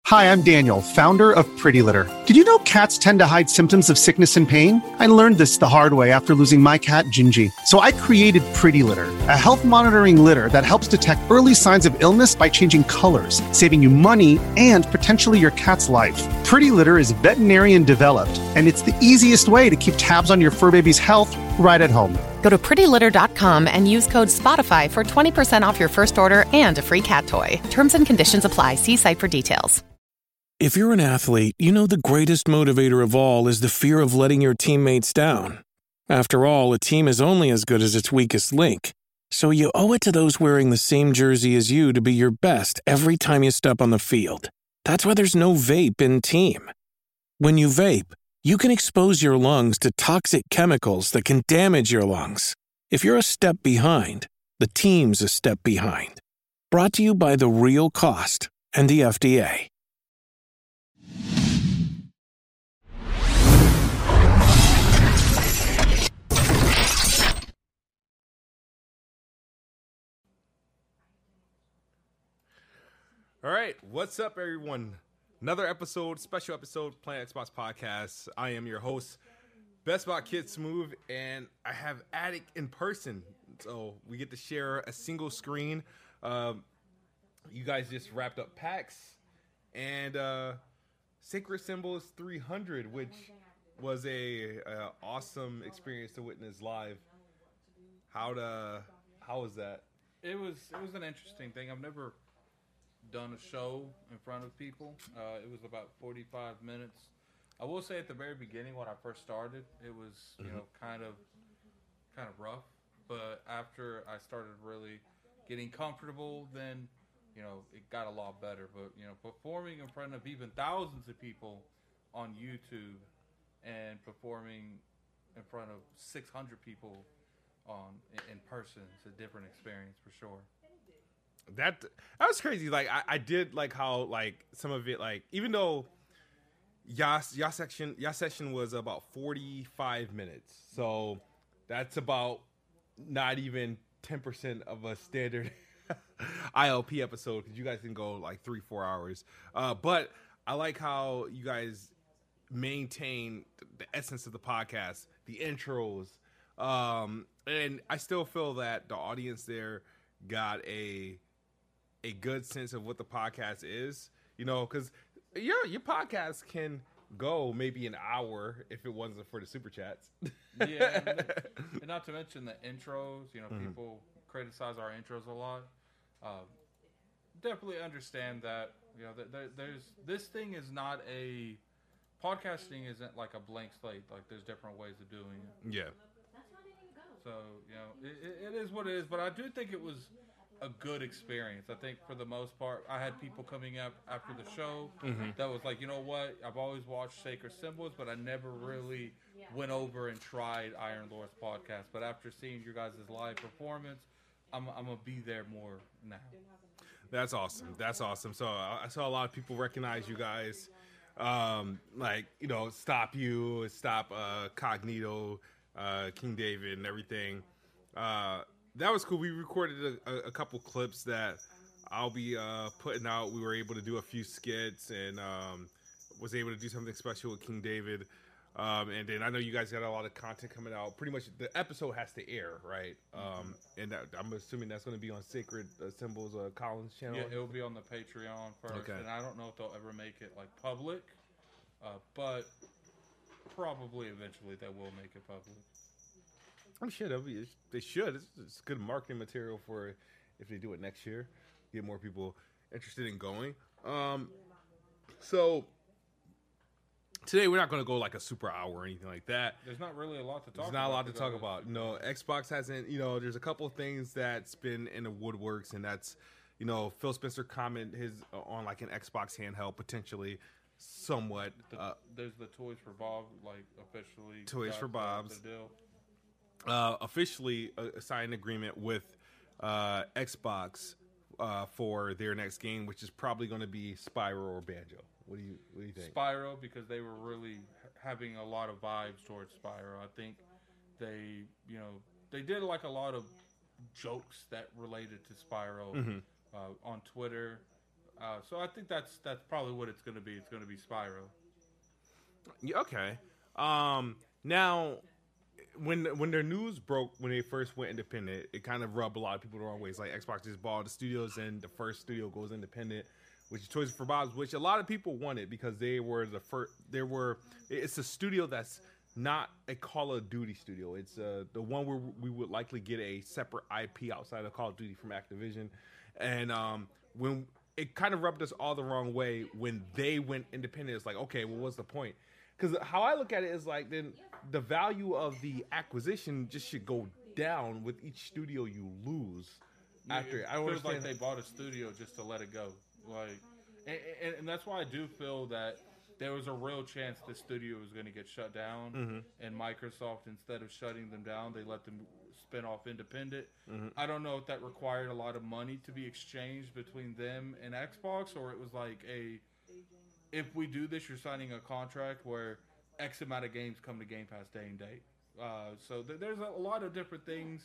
Hi, I'm Daniel, founder of Pretty Litter. Did you know cats tend to hide symptoms of sickness and pain? I learned this the hard way after losing my cat, Gingy. So I created Pretty Litter, a health monitoring litter that helps detect early signs of illness by changing colors, saving you money and potentially your cat's life. Pretty Litter is veterinarian developed, and it's the easiest way to keep tabs on your fur baby's health right at home. Go to prettylitter.com and use code SPOTIFY for 20% off your first order and a free cat toy. Terms and conditions apply. See site for details. If you're an athlete, you know the greatest motivator of all is the fear of letting your teammates down. After all, a team is only as good as its weakest link. So you owe it to those wearing the same jersey as you to be your best every time you step on the field. That's why there's no vape in team. When you vape, you can expose your lungs to toxic chemicals that can damage your lungs. If you're a step behind, the team's a step behind. Brought to you by The Real Cost and the FDA. All right, what's up, everyone? Another episode, special episode, Planet Xbox Podcast. I am your host, Best Bot Kid Smooth, and I have Addict in person. So we get to share a single screen. You guys just wrapped up PAX, and Sacred Symbols 300, which was a awesome experience to witness live. How was that? It was an interesting thing. I've never done a show in front of people. It was about 45 minutes. I will say at the very beginning when I first started, it was kind of rough. But after I started really getting comfortable, then it got a lot better. But performing in front of even thousands of people on YouTube and performing in front of 600 people in person, it's a different experience for sure. That was crazy. Like I did like how like some of it, like even though y'all session was about 45 minutes, so that's about not even 10% of a standard ILP episode, because you guys can go like 3-4 hours. But I like how you guys maintain the essence of the podcast, the intros, and I still feel that the audience there got a good sense of what the podcast is, because your podcast can go maybe an hour if it wasn't for the super chats. Yeah, and not to mention the intros. People criticize our intros a lot. Definitely understand that. There's this thing is not a podcasting isn't like a blank slate. Like there's different ways of doing it. Yeah. So it is what it is. But I do think it was a good experience. I think for the most part, I had people coming up after the show that was like, you know what, I've always watched Sacred Symbols, but I never really went over and tried Iron Lord's podcast. But after seeing your guys' live performance, I'm gonna be there more now. That's awesome. So I saw a lot of people recognize you guys, Stop Cognito, King David, and everything. That was cool. We recorded a couple clips that I'll be putting out. We were able to do a few skits and was able to do something special with King David. And then I know you guys got a lot of content coming out. Pretty much the episode has to air, right? And I'm assuming that's going to be on Sacred Symbols Collins channel. Yeah, it will be on the Patreon first. Okay. And I don't know if they'll ever make it like public, but probably eventually they will make it public. I'm sure they should. It's good marketing material for if they do it next year. Get more people interested in going. So today we're not going to go like a super hour or anything like that. There's not really a lot to talk about. There's not a lot to talk about. Xbox hasn't, there's a couple of things that's been in the woodworks, and that's, Phil Spencer commented on like an Xbox handheld potentially somewhat. There's the Toys for Bob, like officially. Toys for Bob's. The deal. Officially signed an agreement with Xbox for their next game, which is probably going to be Spyro or Banjo. What do you think? Spyro, because they were really having a lot of vibes towards Spyro. I think they did like a lot of jokes that related to Spyro on Twitter. So I think that's probably what it's going to be. It's going to be Spyro. Yeah, okay. Now, when their news broke when they first went independent, it kind of rubbed a lot of people the wrong way. It's like Xbox just bought the studios, and the first studio goes independent, which is Toys for Bob's, which a lot of people wanted because they were the first. It's a studio that's not a Call of Duty studio. It's the one where we would likely get a separate IP outside of Call of Duty from Activision, and when it kind of rubbed us all the wrong way when they went independent. It's like, okay, well, what's the point? Because how I look at it is like, then the value of the acquisition just should go down with each studio you lose. After it I don't feels understand. like they bought a studio just to let it go. Like, and that's why I do feel that there was a real chance the studio was going to get shut down, and Microsoft, instead of shutting them down, they let them spin off independent. I don't know if that required a lot of money to be exchanged between them and Xbox, or it was like if we do this, you're signing a contract where X amount of games come to Game Pass day and date. So there's a lot of different things.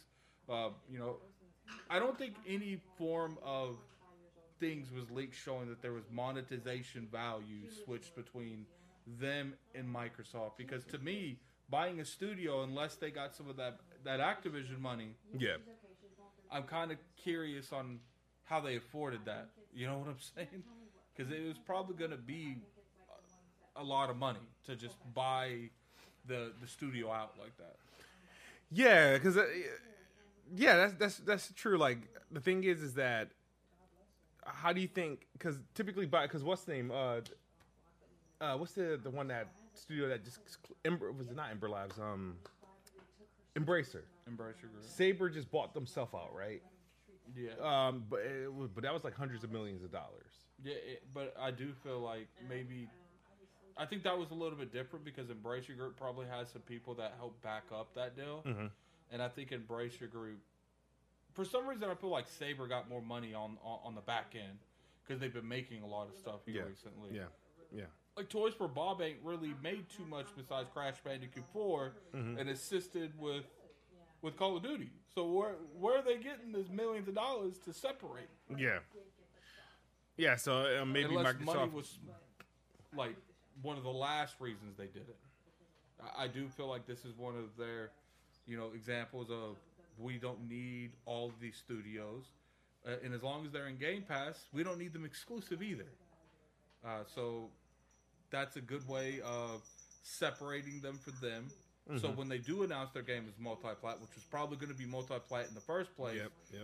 I don't think any form of things was leaked showing that there was monetization value switched between them and Microsoft. Because to me, buying a studio, unless they got some of that Activision money, Yeah. I'm kind of curious on how they afforded that. You know what I'm saying? Because it was probably going to be a lot of money to just buy the studio out like that. Yeah, because that's true. Like the thing is that how do you think? Because typically, because what's the name? What's the one that studio that just was it not Ember Labs? Embracer. Embracer Group. Saber just bought themselves out, right? Yeah. But that was like hundreds of millions of dollars. Yeah, but I do feel like I think that was a little bit different because Embracer Group probably has some people that help back up that deal. And I think Embracer Group, for some reason, I feel like Saber got more money on the back end because they've been making a lot of stuff here recently. Yeah. Like Toys for Bob ain't really made too much besides Crash Bandicoot 4 and assisted with Call of Duty. So where are they getting this millions of dollars to separate? Yeah. Yeah, so maybe Unless Microsoft money was like one of the last reasons they did it. I do feel like this is one of their, examples of we don't need all of these studios, and as long as they're in Game Pass, we don't need them exclusive either. So that's a good way of separating them for them. So when they do announce their game as multi-plat, which was probably going to be multi-plat in the first place,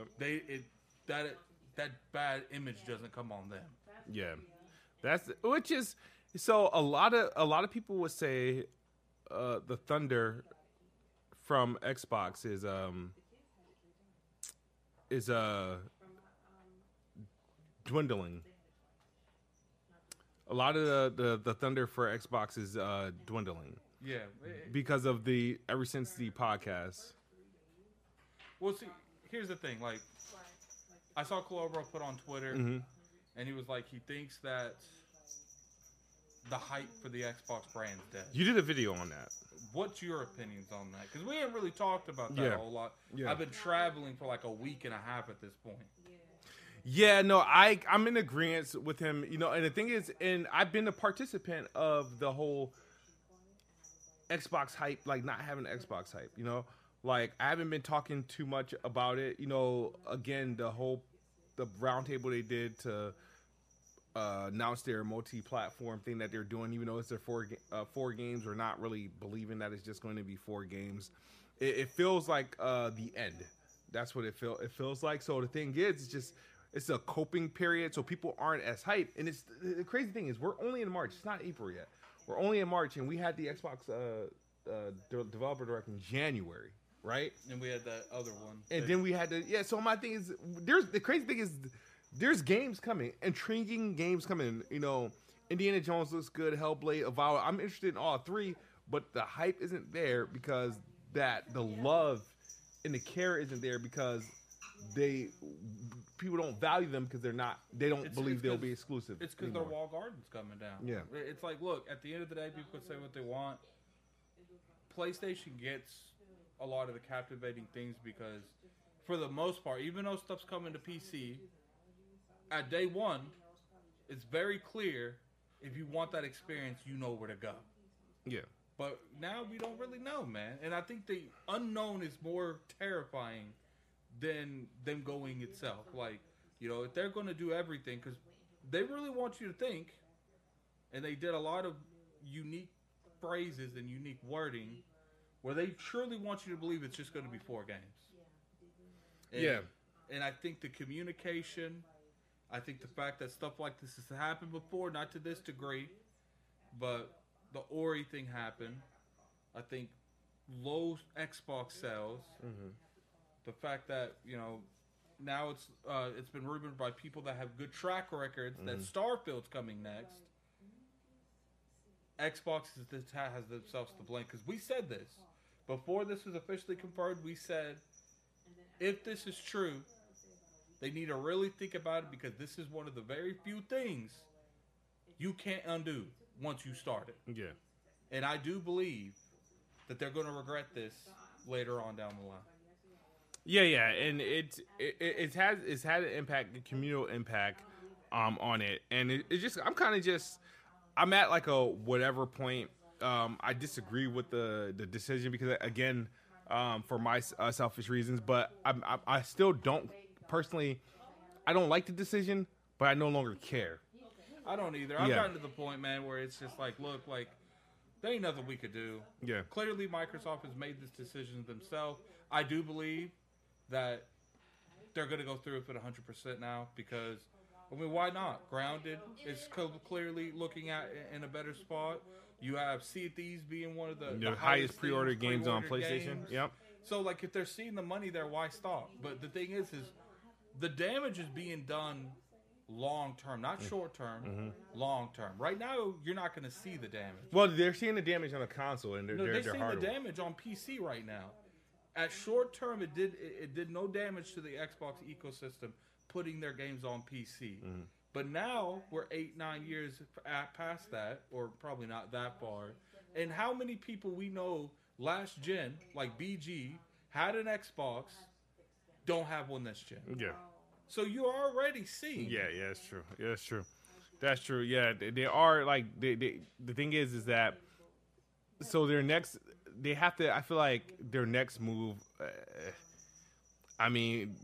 that bad image doesn't come on them. Yeah, so a lot of people would say the Thunder from Xbox is dwindling. A lot of the Thunder for Xbox is dwindling. Yeah, because of ever since the podcast. Well, see, here's the thing. Like, I saw Colabro put on Twitter, and he was like, he thinks that the hype for the Xbox brand's dead. You did a video on that. What's your opinions on that? Because we haven't really talked about that a whole lot. Yeah. I've been traveling for like a week and a half at this point. Yeah, no, I'm in agreement with him. And the thing is, and I've been a participant of the whole Xbox hype, like not having Xbox hype, like I haven't been talking too much about it. Again, the roundtable they did to announce their multi-platform thing that they're doing, even though it's their four games, we're not really believing that it's just going to be 4 games. It feels like the end. That's what it feels like. So the thing is, it's a coping period, so people aren't as hyped. And the crazy thing is, we're only in March. It's not April yet. We're only in March, and we had the Xbox Developer Direct in January, right? And we had that other one. And then we had so my thing is, the crazy thing is, there's games coming, intriguing games coming. Indiana Jones looks good, Hellblade, Avowed. I'm interested in all 3, but the hype isn't there because the love and the care isn't there because people don't value them because they don't believe they'll be exclusive. It's because their wall garden's coming down. Yeah. It's like, look, at the end of the day, people can say what they want. PlayStation gets a lot of the captivating things because, for the most part, even though stuff's coming to PC, at day one, it's very clear. If you want that experience, you know where to go. Yeah. But now we don't really know, man. And I think the unknown is more terrifying than them going itself. Like, you know, if they're going to do everything, because they really want you to think, and they did a lot of unique phrases and unique wording, where they truly want you to believe it's just going to be 4 games. And, Yeah. And I think the communication, I think the fact that stuff like this has happened before, not to this degree, but the Ori thing happened. I think low Xbox sales. Mm-hmm. The fact that, you know, now it's been rumored by people that have good track records that Starfield's coming next. Xbox has themselves to blame, because we said this before this was officially confirmed. We said, if this is true, they need to really think about it, because this is one of the very few things you can't undo once you start it. Yeah. And I do believe that they're going to regret this later on down the line. Yeah, and it's had an impact, a communal impact, on it, and it's just I'm at like a whatever point. I disagree with the decision, because again, for my selfish reasons, but I still don't personally. I don't like the decision, but I no longer care. I don't either. I've gotten to the point, man, where it's just like, look, like, there ain't nothing we could do. Yeah. Clearly, Microsoft has made this decision themselves. I do believe that they're going to go through it at 100% now, because, I mean, why not? Grounded is clearly looking at in a better spot. You have Sea of Thieves being one of the highest pre-order games on PlayStation. Games. Yep. So, like, if they're seeing the money there, why stop? But the thing is the damage is being done long term, not short term, long term. Right now, you're not going to see the damage. Well, they're seeing the damage on the console, and they're seeing hardware. the damage on PC right now. At short term, it did no damage to the Xbox ecosystem putting their games on PC. But now we're 8-9 years past that, or probably not that far. And how many people we know last gen, like BG, had an Xbox, don't have one this gen? Yeah. So you're already seeing. Yeah, that's true. Yeah, that's true. That's true. Yeah, they are like the thing is that so their next they have to. I feel like their next move. I mean,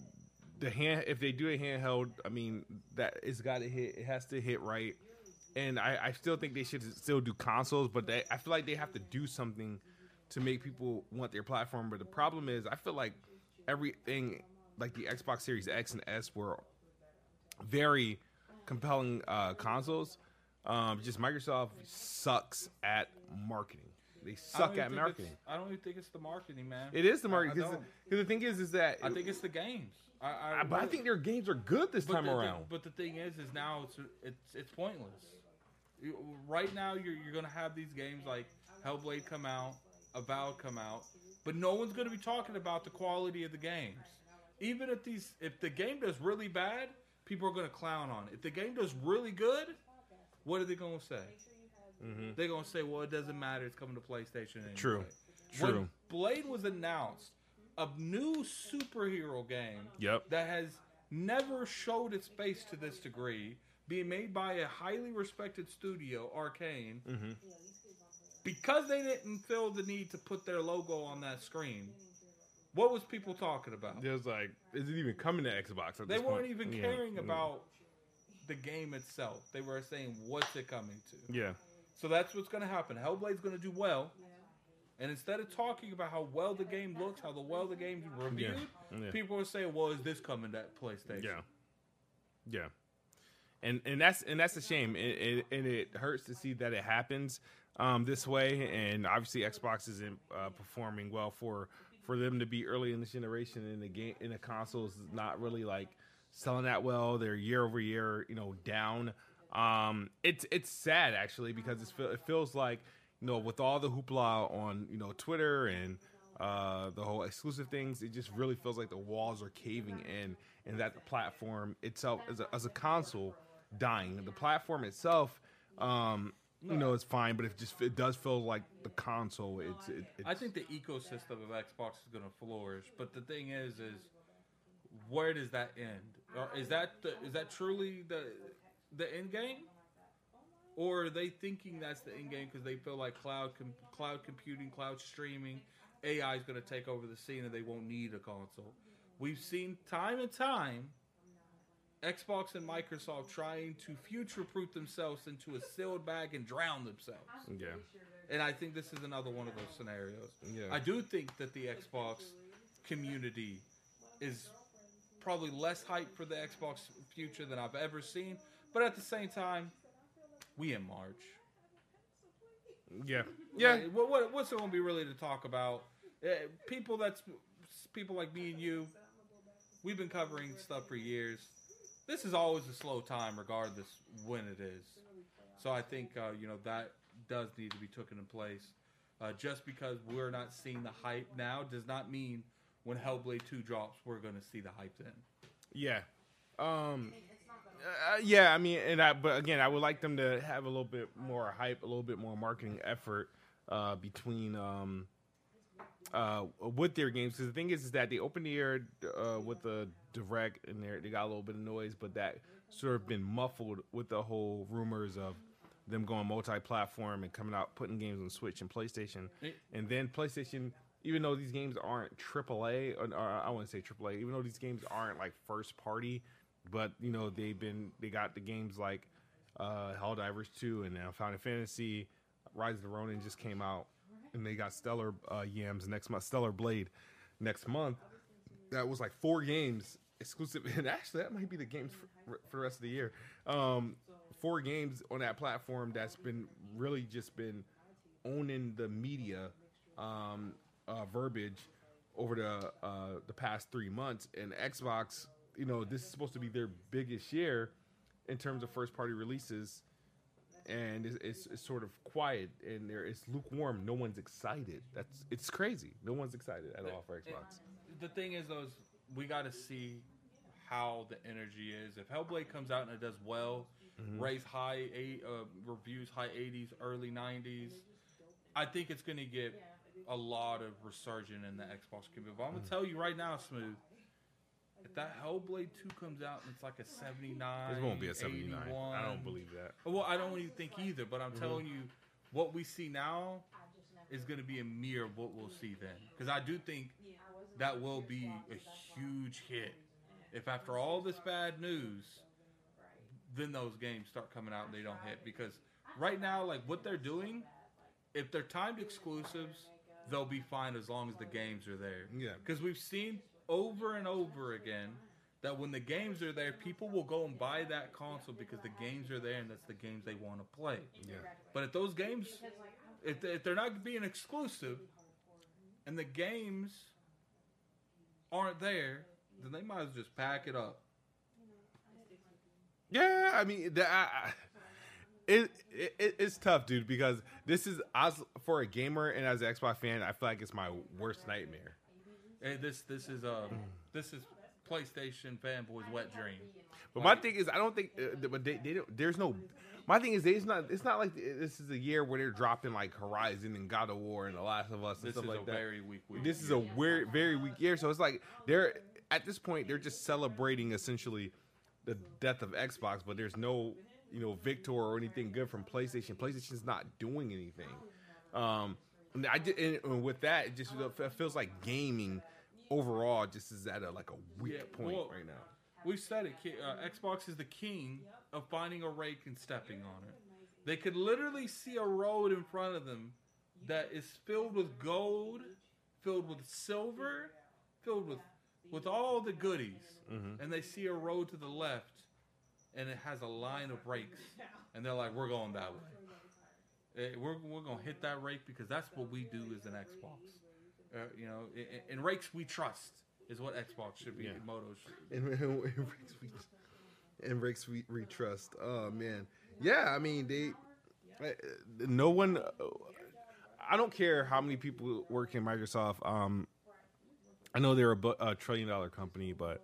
if they do a handheld, I mean that it's got to hit. It has to hit right. And I still think they should still do consoles, but I feel like they have to do something to make people want their platform. But the problem is, I feel like everything, like the Xbox Series X and S, were very compelling consoles. Just Microsoft sucks at marketing. They suck at marketing. I don't even think it's the marketing, man. It is the marketing. Because the thing is that I think it's the games. But I think their games are good this time around. But the thing is now it's pointless. Right now, you're going to have these games like Hellblade come out, Avowed come out, but no one's going to be talking about the quality of the games. Even if the game does really bad, people are going to clown on it. If the game does really good, what are they going to say? Mm-hmm. They're going to say, well, it doesn't matter. It's coming to PlayStation anyway. True. When Blade was announced, a new superhero game that has never showed its face to this degree, being made by a highly respected studio, Arcane, because they didn't feel the need to put their logo on that screen. What was people talking about? It was like, is it even coming to Xbox at They this weren't point? even caring about the game itself. They were saying, what's it coming to? Yeah. So that's what's going to happen. Hellblade's going to do well. And instead of talking about how well the game looks, how well the game's reviewed, people will say, well, is this coming to PlayStation? Yeah. And that's a shame. And it hurts to see that it happens this way. And obviously Xbox isn't performing well for them to be early in this generation in the game, in the consoles, not really like selling that well. They're year over year, down. It's sad actually, because it feels like, with all the hoopla on, Twitter and the whole exclusive things, it just really feels like the walls are caving in, and that the platform itself as a console dying. The platform itself, it's fine, but it does feel like the console. It's I think the ecosystem of Xbox is going to flourish, but the thing is where does that end? Or is that truly the end game, or are they thinking that's the end game because they feel like cloud computing, cloud streaming, AI is going to take over the scene and they won't need a console? We've seen time and time Xbox and Microsoft trying to future-proof themselves into a sealed bag and drown themselves. Yeah. And I think this is another one of those scenarios. Yeah. I do think that the Xbox community is probably less hyped for the Xbox future than I've ever seen. But at the same time, we in March. Yeah. Yeah. Like, what's there going to be really to talk about? People like me and you, we've been covering stuff for years. This is always a slow time, regardless when it is. So I think that does need to be taken in place. Just because we're not seeing the hype now does not mean when Hellblade 2 drops, we're going to see the hype then. Yeah. Yeah, I mean, but again, I would like them to have a little bit more hype, a little bit more marketing effort between with their games. Because the thing is that they opened the year with the direct, and they got a little bit of noise, but that sort of been muffled with the whole rumors of them going multi-platform and coming out, putting games on Switch and PlayStation. And then PlayStation, even though these games aren't AAA, or I wouldn't say AAA, even though these games aren't like first party, but they got the games like Helldivers 2 and now Final Fantasy, Rise of the Ronin just came out, and they got Stellar Yams next month, Stellar Blade next month. That was like 4 games exclusive, and actually that might be the games for the rest of the year. 4 games on that platform that's been really just been owning the media verbiage over the past 3 months. And Xbox, this is supposed to be their biggest year in terms of first party releases, and it's sort of quiet, and it's lukewarm. No one's excited. It's crazy. No one's excited at all for Xbox. The thing is, though, we got to see how the energy is. If Hellblade comes out and it does well, raise reviews high 80s, early 90s, I think it's going to get a lot of resurgence in the Xbox community. But I'm going to tell you right now, Smooth, if that Hellblade 2 comes out and it's like a 79, It won't be a 79. 81, I don't believe that. Well, I don't even think either, but I'm telling you, what we see now is going to be a mirror of what we'll see then. Because I do think that will be a huge hit. If after all this bad news, then those games start coming out and they don't hit. Because right now, like what they're doing, if they're timed exclusives, they'll be fine as long as the games are there. Yeah. Because we've seen over and over again that when the games are there, people will go and buy that console because the games are there and that's the games they want to play. Yeah. But if those games, if they're not being exclusive and the games aren't there, then they might as well just pack it up. Yeah, I mean, it's tough, dude, because this is, for a gamer and as an Xbox fan, I feel like it's my worst nightmare. Hey, this is PlayStation fanboy's wet dream. But my thing is, I don't think, but they don't, there's no. My thing is, it's not like this is a year where they're dropping like Horizon and God of War and The Last of Us and stuff like that. This is a very weak week. This is a very weak year. So it's like they're at this point they're just celebrating essentially the death of Xbox, but there's no victor or anything good from PlayStation. PlayStation's not doing anything. And with that, it just feels like gaming overall just is at a weak point right now. We've said it. Xbox is the king of finding a rake and stepping on it. They could literally see a road in front of them that is filled with gold, filled with silver, filled with all the goodies. Mm-hmm. And they see a road to the left, and it has a line of rakes. And they're like, we're going that way. We're going to hit that rake because that's what we do as an Xbox. In rakes we trust is what Xbox should be. Yeah. Moto should be. And rakes we trust. Oh man, yeah. I mean, no one. I don't care how many people work in Microsoft. I know they're a $1 trillion company, but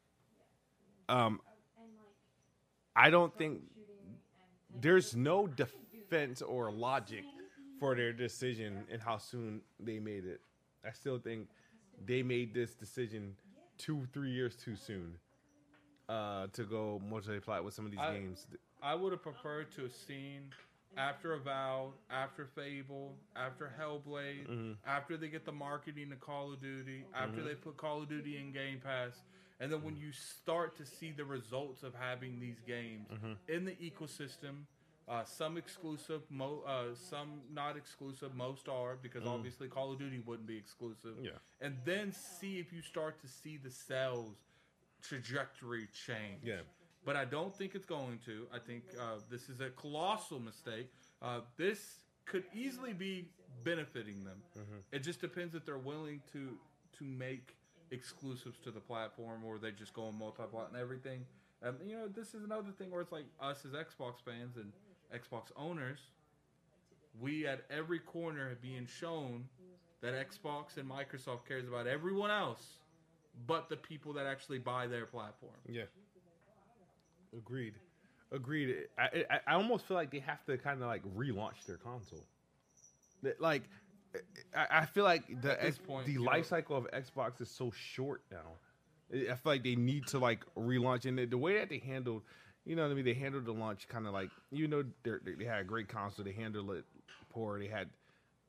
I don't think there's no defense or logic for their decision and how soon they made it. I still think they made this decision 2-3 years too soon to go multi-plat with some of these games. I would have preferred to have seen after Avowed, after Fable, after Hellblade, after they get the marketing to Call of Duty, after they put Call of Duty in Game Pass, and then when you start to see the results of having these games in the ecosystem, some exclusive, some not exclusive, most are, because obviously Call of Duty wouldn't be exclusive. Yeah. And then see if you start to see the sales trajectory change. Yeah. But I don't think it's going to. I think this is a colossal mistake. This could easily be benefiting them. It just depends if they're willing to make exclusives to the platform, or they just go on multi-plat and everything. This is another thing where it's like us as Xbox fans and Xbox owners, we at every corner are being shown that Xbox and Microsoft cares about everyone else but the people that actually buy their platform. Yeah. Agreed. I almost feel like they have to kind of like relaunch their console. Like, I feel like the life cycle of Xbox is so short now. I feel like they need to like relaunch, and the way that they handled, you know what I mean, they handled the launch kind of like, they had a great console, they handled it poor. They had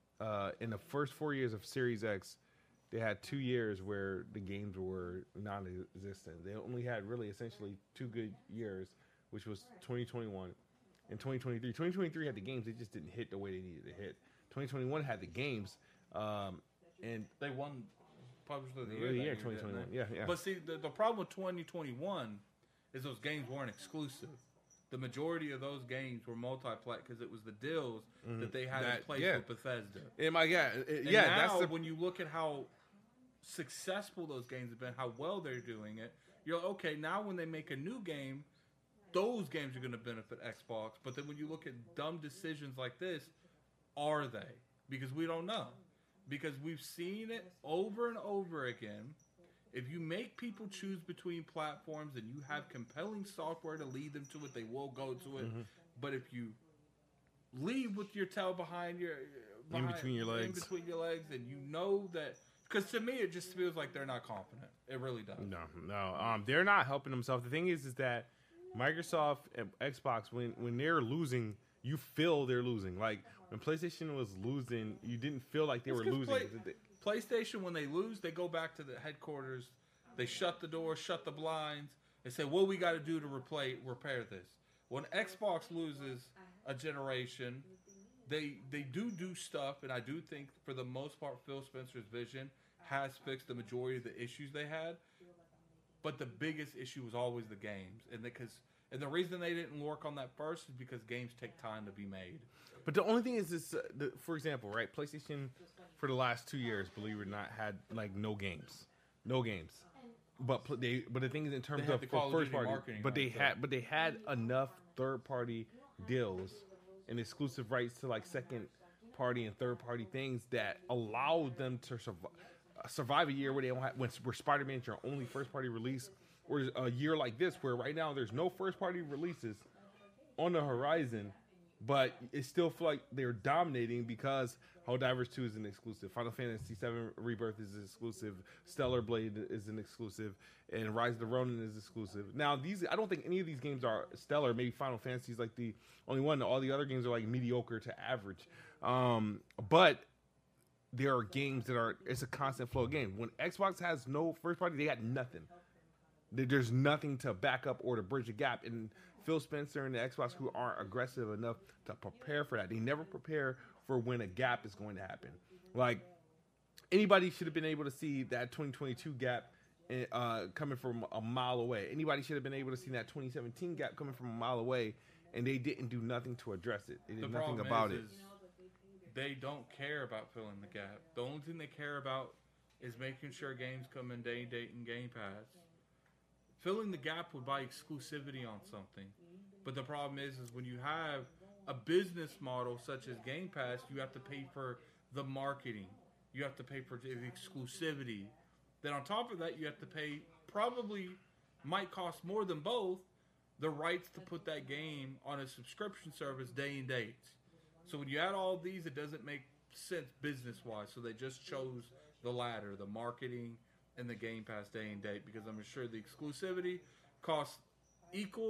in the first 4 years of Series X, they had 2 years where the games were non-existent. They only had really essentially 2 good years, which was 2021 and 2023. 2023 had the games, they just didn't hit the way they needed to hit. 2021 had the games, and they won Publisher of the Year. Year. 2021, yeah. But see, the problem with 2021 is those games weren't exclusive. The majority of those games were multi-plat because it was the deals that they had in place with Bethesda. That's when you look at how successful those games have been, how well they're doing it, you're like, okay, now when they make a new game, those games are going to benefit Xbox. But then when you look at dumb decisions like this, are they? Because we don't know. Because we've seen it over and over again. If you make people choose between platforms and you have compelling software to lead them to it, they will go to it. But if you leave with your tail in between your legs, and you know that, because to me it just feels like they're not confident. It really does. No. They're not helping themselves. The thing is that Microsoft and Xbox, when they're losing, you feel they're losing. Like when PlayStation was losing, you didn't feel like they were losing. PlayStation, when they lose, they go back to the headquarters. They shut the door, shut the blinds, and say, what we got to do to repair this. When Xbox loses a generation, they do stuff, and I do think for the most part Phil Spencer's vision has fixed the majority of the issues they had. But the biggest issue was always the games. And the reason they didn't work on that first is because games take time to be made. But the only thing is this, for example, right? PlayStation for the last 2 years, believe it or not, had like no games. But the thing is, in terms of for first party, but they had enough third party deals and exclusive rights to like second party and third party things that allowed them to survive a year where they don't have, where Spider-Man is your only first party release, or a year like this where right now there's no first party releases on the horizon. But it still feel like they're dominating because Helldivers 2 is an exclusive. Final Fantasy 7 Rebirth is exclusive. Stellar Blade is an exclusive. And Rise of the Ronin is exclusive. Now, I don't think any of these games are stellar. Maybe Final Fantasy is like the only one. All the other games are like mediocre to average. But there are games it's a constant flow of games. When Xbox has no first party, they got nothing. There's nothing to back up or to bridge the gap. And Phil Spencer and the Xbox crew aren't aggressive enough to prepare for that. They never prepare for when a gap is going to happen. Like, anybody should have been able to see that 2022 gap coming from a mile away. Anybody should have been able to see that 2017 gap coming from a mile away, and they didn't do nothing to address it. They did nothing about it. They don't care about filling the gap. The only thing they care about is making sure games come in day and date and Game Pass. Filling the gap would buy exclusivity on something. But the problem is when you have a business model such as Game Pass, you have to pay for the marketing. You have to pay for the exclusivity. Then on top of that, you have to pay, probably might cost more than both, the rights to put that game on a subscription service day and date. So when you add all these, it doesn't make sense business-wise. So they just chose the latter, the marketing and the Game Pass day and date, because I'm sure the exclusivity costs equal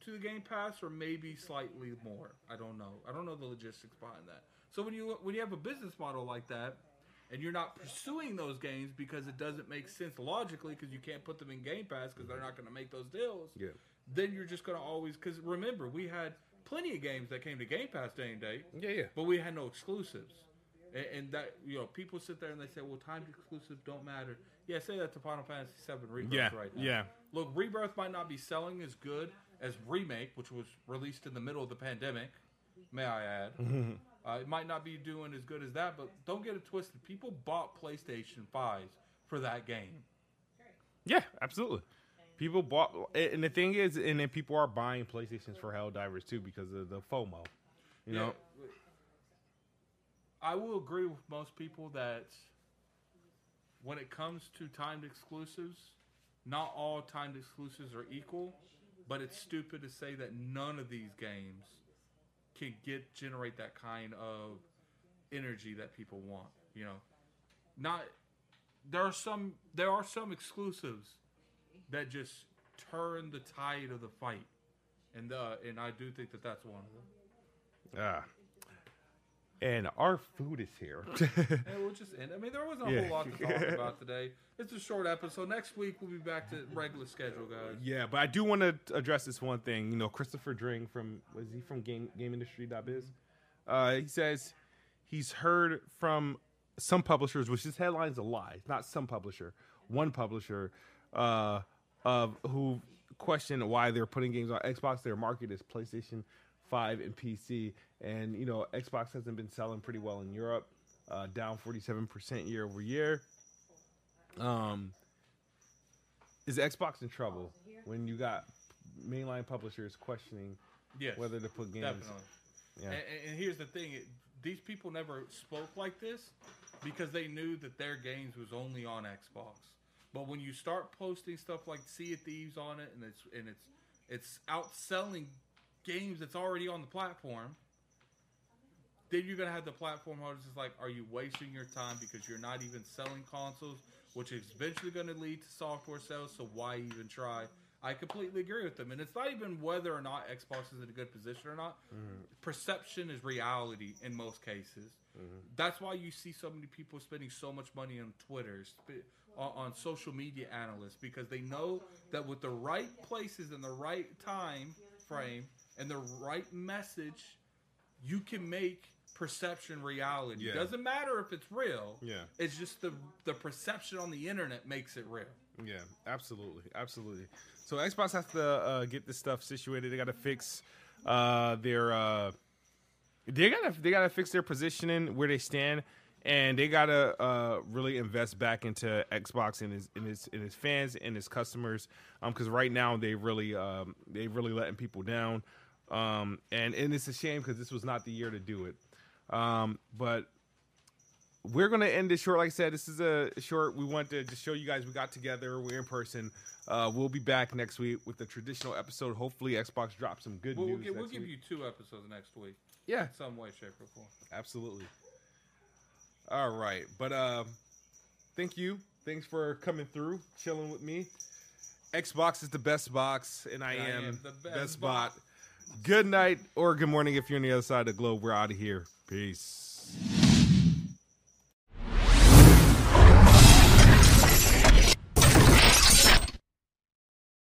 to the Game Pass or maybe slightly more. I don't know. I don't know the logistics behind that. So when you have a business model like that, and you're not pursuing those games because it doesn't make sense logically because you can't put them in Game Pass because they're not going to make those deals, then you're just going to always... Because remember, we had plenty of games that came to Game Pass day and date, but we had no exclusives. And that, people sit there and they say, well, timed exclusives don't matter. Yeah, say that to Final Fantasy VII Rebirth right now. Yeah. Look, Rebirth might not be selling as good as Remake, which was released in the middle of the pandemic, may I add. It might not be doing as good as that, but don't get it twisted. People bought PlayStation 5s for that game. Yeah, absolutely. People bought, and the thing is, and then people are buying PlayStations for Helldivers too because of the FOMO. You know? I will agree with most people that when it comes to timed exclusives, not all timed exclusives are equal, but it's stupid to say that none of these games can generate that kind of energy that people want. There are some exclusives that just turn the tide of the fight, and I do think that that's one of them. And our food is here. And we'll just end. I mean, there wasn't a whole lot to talk about today. It's a short episode. Next week, we'll be back to regular schedule, guys. Yeah, but I do want to address this one thing. Christopher Dring from GameIndustry.biz? He says he's heard from some publishers, which this headline's a lie. It's not some publisher. One publisher who questioned why they're putting games on Xbox. Their market is PlayStation 5 and PC, and Xbox hasn't been selling pretty well in Europe, down 47% year over year. Is Xbox in trouble when you got mainline publishers questioning whether to put games? Definitely. Yeah. And here's the thing: these people never spoke like this because they knew that their games was only on Xbox. But when you start posting stuff like Sea of Thieves on it, and it's outselling games that's already on the platform, then you're going to have the platform holders just like, are you wasting your time because you're not even selling consoles, which is eventually going to lead to software sales, so why even try? I completely agree with them. And it's not even whether or not Xbox is in a good position or not. Perception is reality in most cases. That's why you see so many people spending so much money on Twitter, on social media analysts, because they know that with the right places and the right time frame and the right message, you can make perception reality. It doesn't matter if it's real. It's just the perception on the internet makes it real. Yeah, absolutely. So Xbox has to get this stuff situated. They got to fix their they gotta fix their positioning, where they stand, and they gotta really invest back into Xbox and his fans and his customers. Because right now they really letting people down. And it's a shame because this was not the year to do it. But we're going to end this short. Like I said, this is a short. We want to just show you guys we got together. We're in person. We'll be back next week with the traditional episode. Hopefully Xbox drops some good news next week. We'll give you 2 episodes next week. Yeah. In some way, shape, or form. Absolutely. All right. But thank you. Thanks for coming through, chilling with me. Xbox is the best box, and I am the best bot. Good night or good morning if you're on the other side of the globe. We're out of here. Peace.